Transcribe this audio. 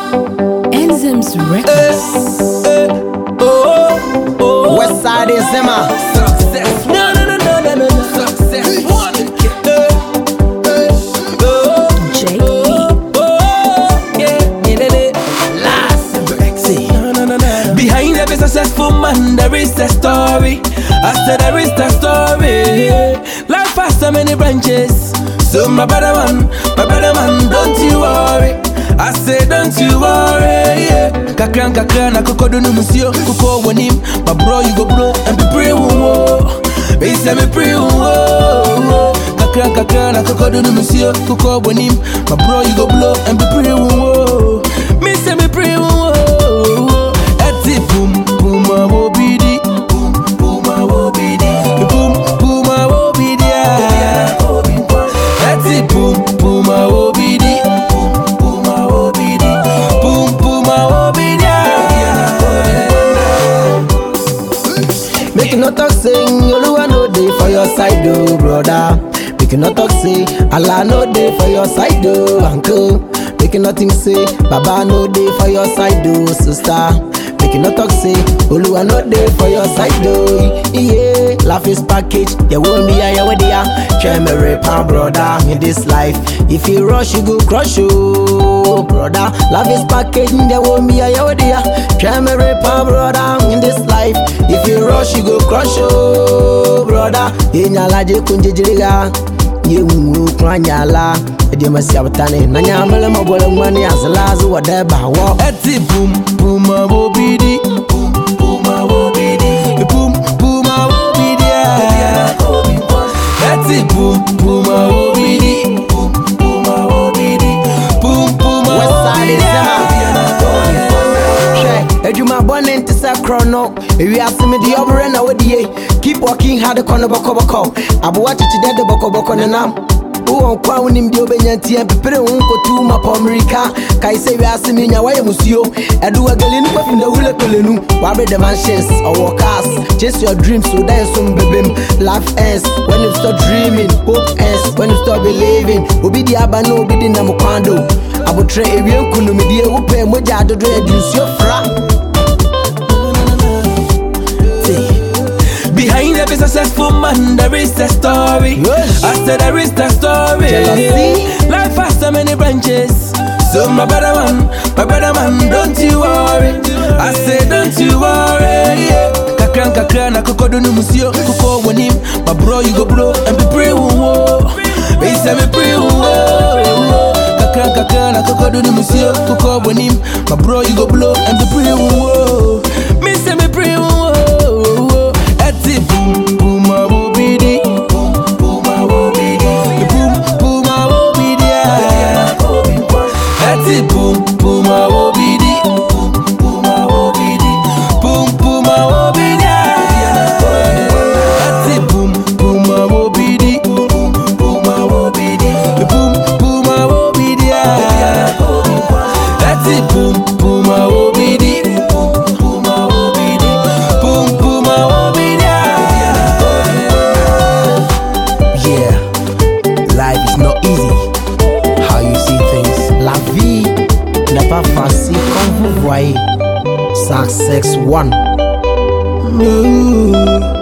Enzymes Records. West Side is Zema. Success. No. Success. Behind every successful man, there is a story. I said there is a story. Life has so many branches. So my brother man, don't you worry. I say don't you worry. Kakran na kokodo no musio, koko wanim. My bro you go blow and be pray wo. They say me pray wo. Kakran na kokodo no musio, koko wanim. My bro you go blow and be pray wo. Me say me pray wo. Boom, boom, I will be the boom, boom, I will be the boom, boom, I will be the that's it, boom, boom, I will be the boom, boom, I will be the boom, boom, I will be the. Make you not talk saying you no day for your side, oh brother. Make you not talk say Allah no day for your side, oh uncle. Make you nothing say Baba no day for your side, oh sister. Make you not talk say Oluwa no day for your side, oh yeah. Life is package, you won't be a wedia. Try me repa brother in this life. If you rush you go crush you, brother. Life is package, there won't be a wedia. Try me repa brother in this life. If you rush you go crush you, brother. Inyalaje kunjijiriga Yemu kwanyala Edimasi abutane Nanyamele mabole mwani azalazu wadeba wo Eti boom, boom, I will be the boom, boom, I will be the boom, boom, I will be the Eti boom, boom, I will be the boom, boom, I will be the boom, boom, I will be the Ejuma born into Sacrono. If you ask me the over and away, keep walking hard the corner boko. Abu watch it dead the boko nam. Who on crown him the obenyanti and prepare unko to my pomerica. Kai say we ask me ya way musio. Edu a galin in the hula pelenu. Wabre the mansions or workers. Chase your dreams so that some baby. Life ends when you start dreaming. Hope ends when you start believing. Obi di abano obi di namukwando. Abu tre ewian kunu medie upe moja do reduce your fra. Behind every successful man, there is a story. I said there is a story. Jealousy. Life has so many branches. So my brother man, don't you worry. I say don't you worry. Kakran na kokodo no musio, koko wanim. My bro you go blow and be pray wo. They say me pray wo. Kakran na kokodo no musio, koko wanim. My bro you go blow and be pray wo. Me say me pray wo. Boom, boom, I will be the boom, boom, I will be the boom, boom, I will be the that's it, boom, boom, I will be the boom, boom, I will be the boom, boom, I will be the that's it, boom, boom, I will be the boom, boom, I will be the boom, boom, I will be the that's it, boom, boom, I will be the boom, boom, I will be the boom, boom, I will be the. Life is not easy. How you see things. La vie n'est pas facile comme vous voyez. Success one.